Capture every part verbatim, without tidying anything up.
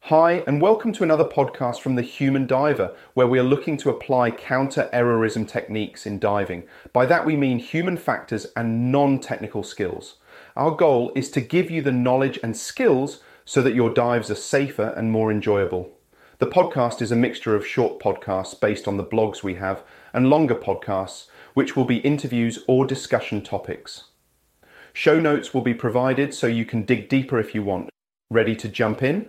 Hi, and welcome to another podcast from The Human Diver, where we are looking to apply counter-errorism techniques in diving. By that we mean human factors and non-technical skills. Our goal is to give you the knowledge and skills so that your dives are safer and more enjoyable. The podcast is a mixture of short podcasts based on the blogs we have and longer podcasts, which will be interviews or discussion topics. Show notes will be provided so you can dig deeper if you want. Ready to jump in?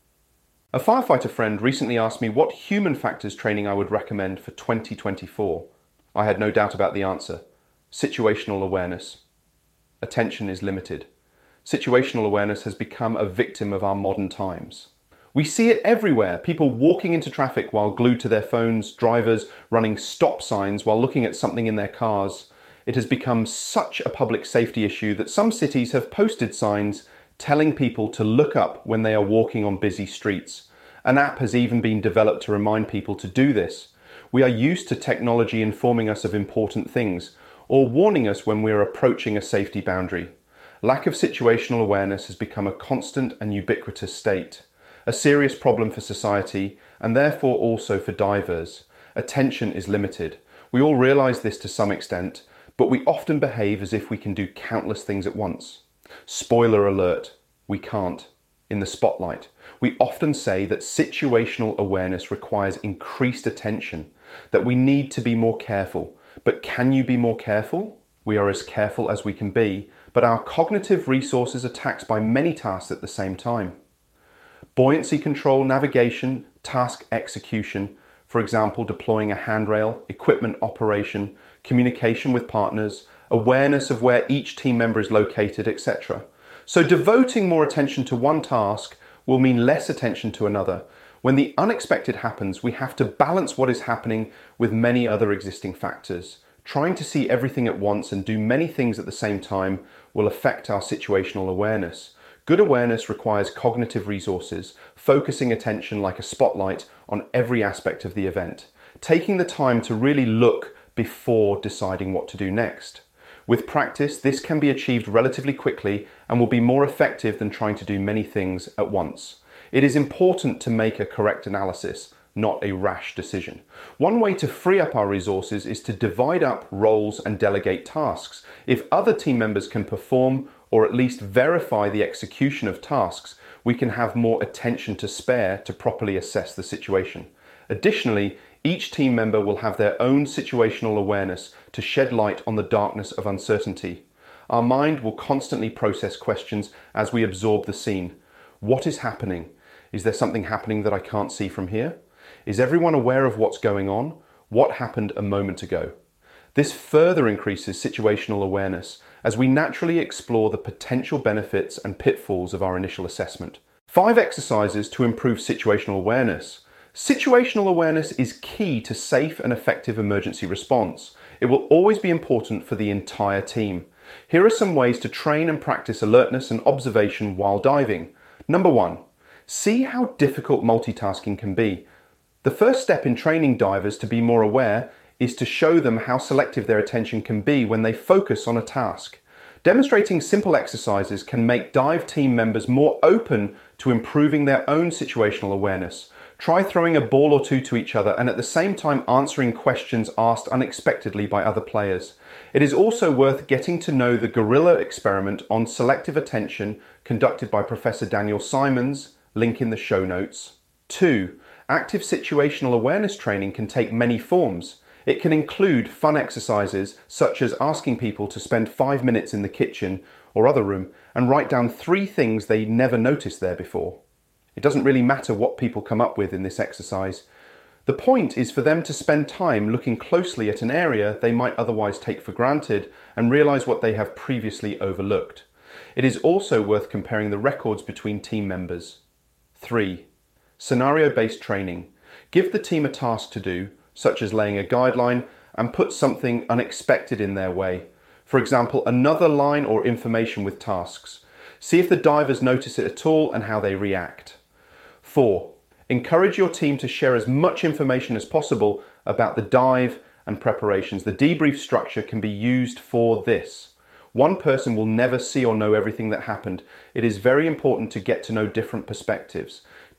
A firefighter friend recently asked me what human factors training I would recommend for twenty twenty-four. I had no doubt about the answer. Situational awareness. Attention is limited. Situational awareness has become a victim of our modern times. We see it everywhere. People walking into traffic while glued to their phones, drivers running stop signs while looking at something in their cars. It has become such a public safety issue that some cities have posted signs telling people to look up when they are walking on busy streets. An app has even been developed to remind people to do this. We are used to technology informing us of important things or warning us when we are approaching a safety boundary. Lack of situational awareness has become a constant and ubiquitous state, a serious problem for society and therefore also for divers. Attention is limited. We all realize this to some extent, but we often behave as if we can do countless things at once. Spoiler alert, we can't. In the spotlight, we often say that situational awareness requires increased attention, that we need to be more careful. But can you be more careful? We are as careful as we can be, but our cognitive resources are taxed by many tasks at the same time. Buoyancy control, navigation, task execution, for example, deploying a handrail, equipment operation, communication with partners, awareness of where each team member is located, et cetera. So devoting more attention to one task will mean less attention to another. When the unexpected happens, we have to balance what is happening with many other existing factors. Trying to see everything at once and do many things at the same time will affect our situational awareness. Good awareness requires cognitive resources, focusing attention like a spotlight on every aspect of the event, taking the time to really look before deciding what to do next. With practice, this can be achieved relatively quickly and will be more effective than trying to do many things at once. It is important to make a correct analysis, not a rash decision. One way to free up our resources is to divide up roles and delegate tasks. If other team members can perform or at least verify the execution of tasks, we can have more attention to spare to properly assess the situation. Additionally, each team member will have their own situational awareness to shed light on the darkness of uncertainty. Our mind will constantly process questions as we absorb the scene. What is happening? Is there something happening that I can't see from here? Is everyone aware of what's going on? What happened a moment ago? This further increases situational awareness as we naturally explore the potential benefits and pitfalls of our initial assessment. Five exercises to improve situational awareness. Situational awareness is key to safe and effective emergency response. It will always be important for the entire team. Here are some ways to train and practice alertness and observation while diving. Number one, see how difficult multitasking can be. The first step in training divers to be more aware is to show them how selective their attention can be when they focus on a task. Demonstrating simple exercises can make dive team members more open to improving their own situational awareness. Try throwing a ball or two to each other and at the same time answering questions asked unexpectedly by other players. It is also worth getting to know the Gorilla experiment on selective attention conducted by Professor Daniel Simons, link in the show notes. Two, active situational awareness training can take many forms. It can include fun exercises such as asking people to spend five minutes in the kitchen or other room and write down three things they never noticed there before. It doesn't really matter what people come up with in this exercise. The point is for them to spend time looking closely at an area they might otherwise take for granted and realize what they have previously overlooked. It is also worth comparing the records between team members. Three, scenario-based training. Give the team a task to do, such as laying a guideline, and put something unexpected in their way. For example, another line or information with tasks. See if the divers notice it at all and how they react. Four, encourage your team to share as much information as possible about the dive and preparations. The debrief structure can be used for this. One person will never see or know everything that happened. It is very important to get to know different perspectives.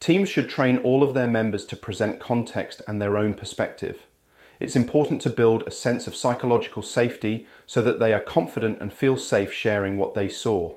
Teams should train all of their members to present context and their own perspective. It's important to build a sense of psychological safety so that they are confident and feel safe sharing what they saw.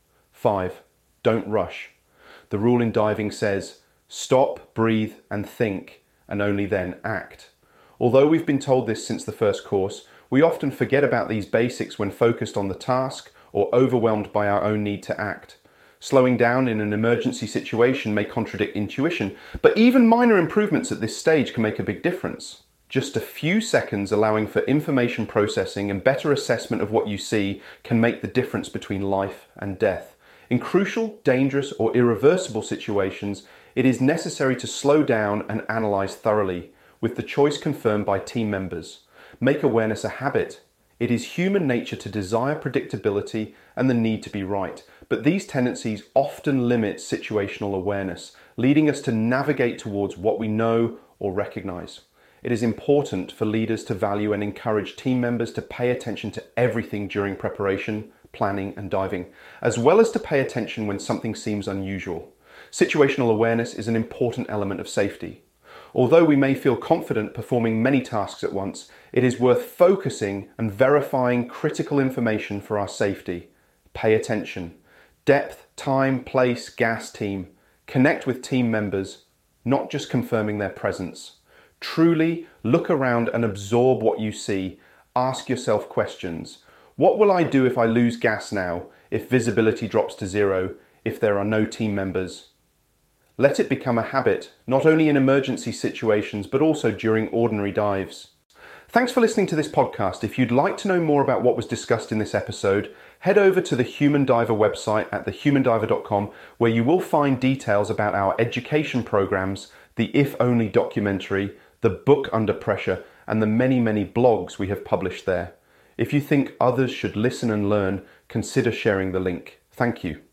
Five, don't rush. The rule in diving says, stop, breathe, and think, and only then act. Although we've been told this since the first course, we often forget about these basics when focused on the task or overwhelmed by our own need to act. Slowing down in an emergency situation may contradict intuition, but even minor improvements at this stage can make a big difference. Just a few seconds allowing for information processing and better assessment of what you see can make the difference between life and death. In crucial, dangerous, or irreversible situations, it is necessary to slow down and analyze thoroughly, with the choice confirmed by team members. Make awareness a habit. It is human nature to desire predictability and the need to be right, but these tendencies often limit situational awareness, leading us to navigate towards what we know or recognize. It is important for leaders to value and encourage team members to pay attention to everything during preparation, planning, and diving, as well as to pay attention when something seems unusual. Situational awareness is an important element of safety. Although we may feel confident performing many tasks at once, it is worth focusing and verifying critical information for our safety. Pay attention. Depth, time, place, gas team. Connect with team members, not just confirming their presence. Truly look around and absorb what you see. Ask yourself questions. What will I do if I lose gas now? If visibility drops to zero? If there are no team members? Let it become a habit, not only in emergency situations, but also during ordinary dives. Thanks for listening to this podcast. If you'd like to know more about what was discussed in this episode, head over to the Human Diver website at the human diver dot com, where you will find details about our education programs, the If Only documentary, the book Under Pressure, and the many, many blogs we have published there. If you think others should listen and learn, consider sharing the link. Thank you.